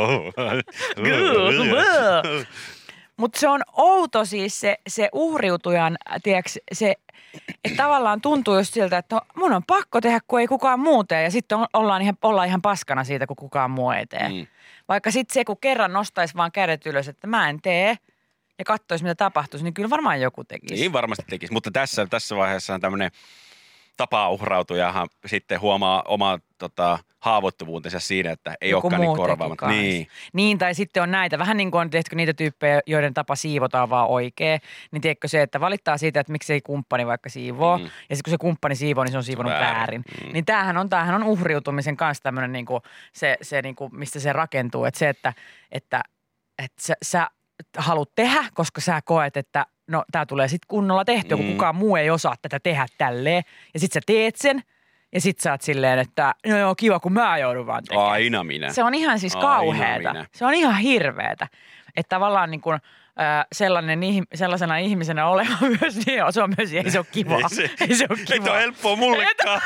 Mutta se on outo siis se, se uhriutujan, tiedätkö, se, että tavallaan tuntuu just siltä, että no, mun on pakko tehdä, kun ei kukaan muu tee. Ja sitten on, ollaan, ihan, ollaan ihan paskana siitä, kun kukaan muu ei tee. Mm. Vaikka sitten se, kun kerran nostaisi vaan kädet ylös, että mä en tee ja katsoisi, mitä tapahtuisi, niin kyllä varmaan joku tekisi. Niin varmasti tekisi, mutta tässä, tässä vaiheessa on tämmöinen tapa uhrautujahan sitten huomaa oma tota, haavoittuvuutensa siinä, että ei Joku olekaan niin muu teki korvaamatta. kans. Niin. Niin, tai sitten on näitä, vähän niin kuin on tehty niitä tyyppejä, joiden tapa siivotaan vaan oikein. Niin tiedätkö se, että valittaa siitä, että miksi ei kumppani vaikka siivoo. Mm. Ja sitten kun se kumppani siivoo, niin se on siivonut väärin. väärin. Mm. Niin tämähän on, tämähän on uhriutumisen kanssa tämmöinen niin kuin se, se niin kuin, mistä se rakentuu. Että se, että, että, että sä, sä haluat tehdä, koska sä koet, että no tää tulee sitten kunnolla tehtyä, kun Mm. kukaan muu ei osaa tätä tehdä tälleen. Ja sit sä teet sen. Ja sit sä oot silleen, että no joo, kiva, kun mä joudun vaan tekemään. Aina minä. Se on ihan siis Aina kauheeta. minä. Se on ihan hirveetä. Että tavallaan niin kuin, äh, sellainen, sellaisena ihmisenä oleva myös, niin se on myös, ei se ole kivaa. Ei se- ei se ole Ei kivaa. ole helppoa mullekaan.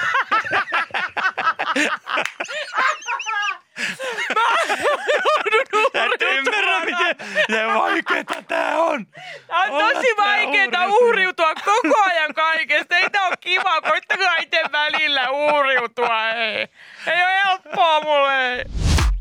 Sä et ymmärrä, miten, miten vaikeeta tää on. Tää on Olla tosi tää vaikeeta uhriutunut. uhriutua koko ajan kaikesta. Ei tää ole kivaa. Koittakaa itse välillä uhriutua. Ei, ei ole helppoa mulle. Ei.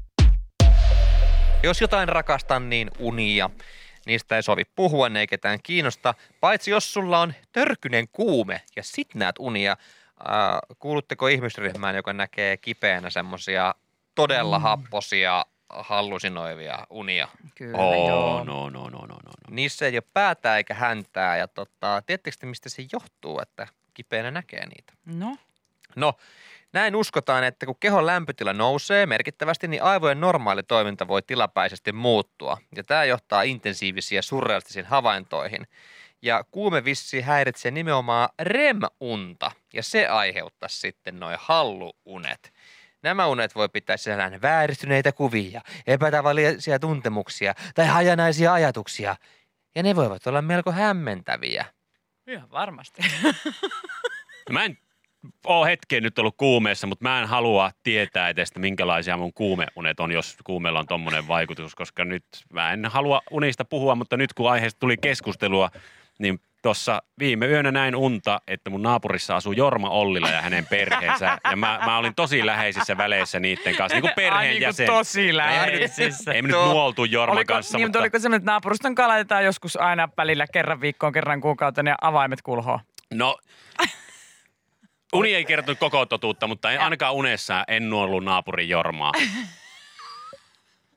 Jos jotain rakastan, niin unia. Niistä ei sovi puhua, ne ei ketään kiinnosta. Paitsi jos sulla on törkynen kuume ja sit näet unia. Äh, kuulutteko ihmisryhmään, joka näkee kipeänä semmosia todella Mm. happosia, hallusinoivia unia? Kyllä, Oh, joo. no, no, no, no, no. Niissä ei ole päätä eikä häntää. Ja tota, tiedättekö te, mistä se johtuu, että kipeänä näkee niitä? No, No, näin uskotaan, että kun kehon lämpötila nousee merkittävästi, niin aivojen normaali toiminta voi tilapäisesti muuttua. Ja tämä johtaa intensiivisiin ja surrealistisiin havaintoihin. Ja kuume vissi häiritsee nimenomaan R E M-unta, ja se aiheuttaa sitten noin halluunet. Nämä unet voi pitää sisällään vääristyneitä kuvia, epätavallisia tuntemuksia tai hajanaisia ajatuksia. Ja ne voivat olla melko hämmentäviä. ihan varmasti. Mä en ole hetkeen nyt ollut kuumeessa, mutta mä en halua tietää edes, että minkälaisia mun kuumeunet on, jos kuumeella on tommonen vaikutus, koska nyt mä en halua unista puhua, mutta nyt kun aiheesta tuli keskustelua, niin tuossa viime yönä näin unta, että mun naapurissa asuu Jorma Ollila ja hänen perheensä. Ja mä, mä olin tosi läheisissä väleissä niiden kanssa, niin kuin perheenjäsen. Ai niin kuin tosi läheisissä. Ei me nyt nuoltu Jorman Oliko, kanssa, niin, mutta... oliko semmoinen, että naapuruston kanssa laitetaan joskus aina välillä kerran viikkoon, kerran kuukautta ja avaimet kulhoo? No, uni ei kertonut koko totuutta, mutta en ainakaan unessa en nuollut naapurin Jormaa.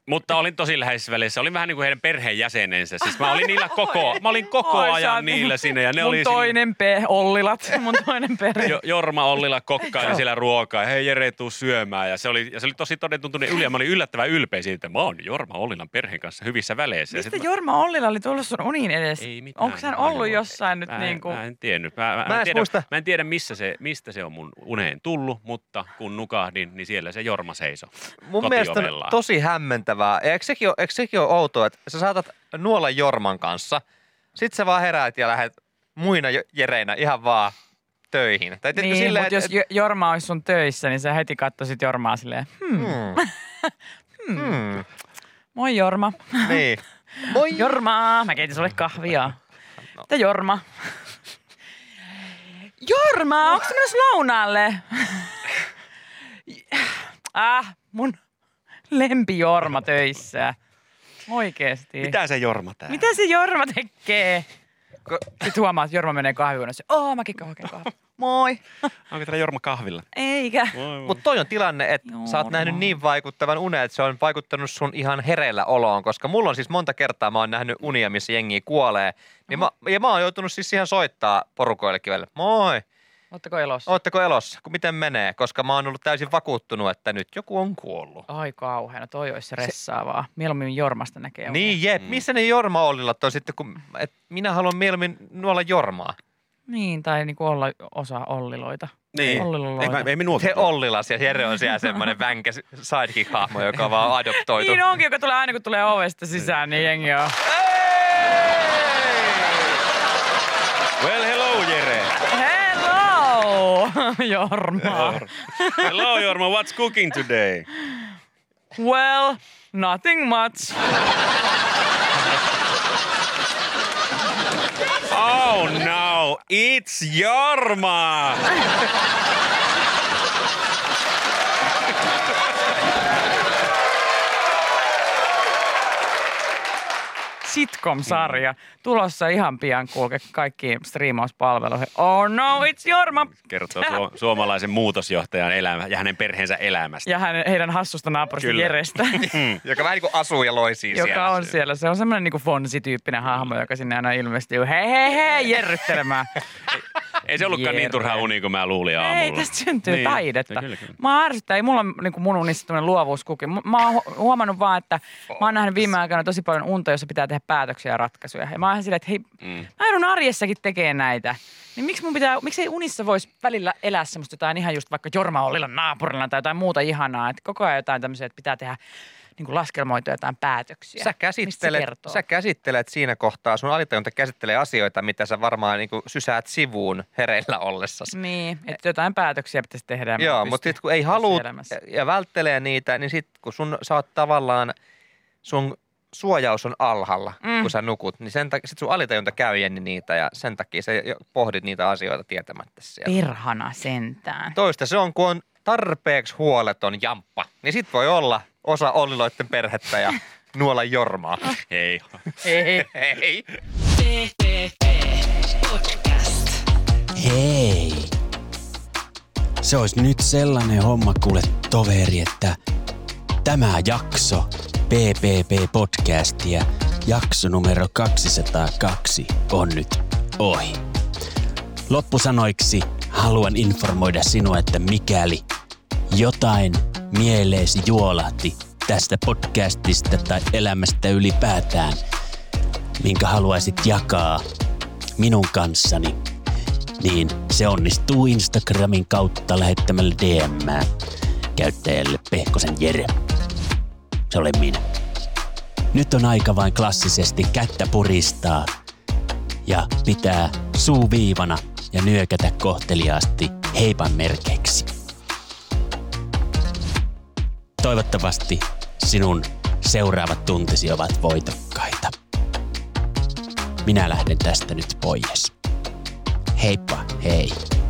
Mutta olin tosi läheisissä väleissä. Olin vähän niin kuin heidän perheenjäsenensä. Siis mä olin niillä koko, mä olin koko Oi, ajan oot niillä siinä. Ja ne mun oli toinen P, Ollilat, mun toinen perhe. Jo, Jorma Ollila kokkaili siellä ruokaa. Hei Jere, tuu syömään. Ja se oli, ja se oli tosi todentuntuinen yli. Ja mä olin yllättävän ylpeä siitä, että mä oon Jorma Ollilan perheen kanssa hyvissä väleissä. Mistä mä... Jorma Ollila oli tullut sun uniin edes? Ei mitään. Onko hän ollut jossain nyt mä, niin kuin... Mä en tiennyt. Mä, mä, Mä mä, en, tiedä, muista. mä en tiedä, missä se, mistä se on mun uneen tullut, mutta kun nukahdin, niin siellä se Jorma seisoi. Mun mielestä on tosi hämmentävää. Eikö sekin ole, eikö sekin ole outoa, että sä saatat nuolla Jorman kanssa, sit sä vaan heräät ja lähdet muina Jereinä ihan vaan töihin. Tai niin, silleen, mutta et, jos et... Jorma olisi sun töissä, niin sä heti katsoisit Jormaa silleen, hmm. Hmm. hmm. Hmm. Moi Jorma. Niin. Moi. Jorma, mä keitin sulle kahvia. No. Mitä Jorma? Jorma, onko sä menossa lounaalle? ah, mun lempi Jorma töissä. Oikeesti. Mitä se Jorma tää? Mitä se Jorma tekee? Sitten huomaa, että Jorma menee kahvihuoneeseen. Oo, mäkin hakeen kahvia. Moi. Onko täällä Jorma kahvilla? Eikä. Mutta toi on tilanne, että sä oot nähnyt niin vaikuttavan unen, että se on vaikuttanut sun ihan hereillä oloon. Koska mulla on siis monta kertaa, mä oon nähnyt unia, missä jengi kuolee. Niin mä, ja mä oon joutunut siis ihan soittaa porukoillekin välillä. Moi. Ootteko elossa? Ootteko elossa? Kun miten menee? Koska mä oon ollut täysin vakuuttunut, että nyt joku on kuollut. Ai kauheena, toi olisi stressaavaa. Mieluummin Jormasta näkee. Niin jep, missä ne Jorma Ollilat on sitten, kun et minä haluan mieluummin nuolla Jormaa. Niin, tai niinku olla osa Olliloita. Niin. Olliloita. Ei, ei me nuottu. Se Ollilas ja Jere on siellä semmoinen vänkä sidekick-hahmo, joka on vaan adoptoitu. Niin onkin, joka tulee aina kun tulee ovesta sisään, niin jengi on. Well, hello Jere. Hello, Jorma. Hello Jorma, what's cooking today? Well, nothing much. Oh no, it's Jorma! Sitcom-sarja. Tulossa ihan pian kulke kaikkiin striimauspalveluihin. Oh no, it's Jorma! Kertoo su- suomalaisen muutosjohtajan elämä ja hänen perheensä elämästä. Ja hänen, heidän hassusta naapurista Kyllä. Jerestä. Joka vähän niin kuin asuu ja loisii Joka siellä. on siellä. Se on semmoinen niin kuin Fonsi-tyyppinen hahmo, joka sinne aina ilmestyy. Hei, hei, hei, jerryttelemään. Ei se ollutkaan niin turha uni kuin mä luulin aamulla. Ei, tästä syntyy niin. taidetta. Kyllä, kyllä. Mä ärsyttää, ei mulla on niin kuin mun unissa tämmöinen luovuuskuki. Mä oon hu- huomannut vaan, että mä oon nähnyt viime aikoina tosi paljon unta, jossa pitää tehdä päätöksiä ja ratkaisuja. Ja mä oon ihan silleen, että hei, mm. mä joudun arjessakin tekemään näitä. Niin miksi mun pitää, miksi ei unissa voisi välillä elää semmoista jotain ihan just vaikka Jorma Ollilan naapurilla tai jotain muuta ihanaa. Että koko ajan jotain tämmöisiä, että pitää tehdä niin kuin laskelmoitua jotain päätöksiä. Sä käsittelet, sä käsittelet siinä kohtaa, sun alitajunta käsittelee asioita, mitä sä varmaan niin kuin sysäät sivuun hereillä ollessasi. Niin, että jotain päätöksiä pitäisi tehdä. Joo, mutta sitten kun ei halua ja välttelee niitä, niin sitten kun sun, sä oot tavallaan, sun suojaus on alhaalla, mm. kun sä nukut, niin sen takia sit sun alitajunta käy jenni niitä ja sen takia sä pohdit niitä asioita tietämättä siellä. Perhana sentään. Toista se on, kun on tarpeeksi huoleton jamppa, niin sit voi olla osa Olliloitten perhettä ja nuolla Jormaa. Hei. Hei. Hei. P P P Podcast. Hei! Se olisi nyt sellainen homma, kuule toveri, että tämä jakso P P P-podcastia, jakso numero kaksisataakaksi, on nyt ohi. Loppusanoiksi haluan informoida sinua, että mikäli jotain mieleesi juolahti tästä podcastista tai elämästä ylipäätään, minkä haluaisit jakaa minun kanssani, niin se onnistuu Instagramin kautta lähettämällä D M:ää käyttäjälle Pehkosen Jere. Se olen minä. Nyt on aika vain klassisesti kättä puristaa ja pitää suu viivana ja nyökätä kohteliaasti heipan merkeiksi. Toivottavasti sinun seuraavat tuntisi ovat voitokkaita. Minä lähden tästä nyt pois. Heippa, hei.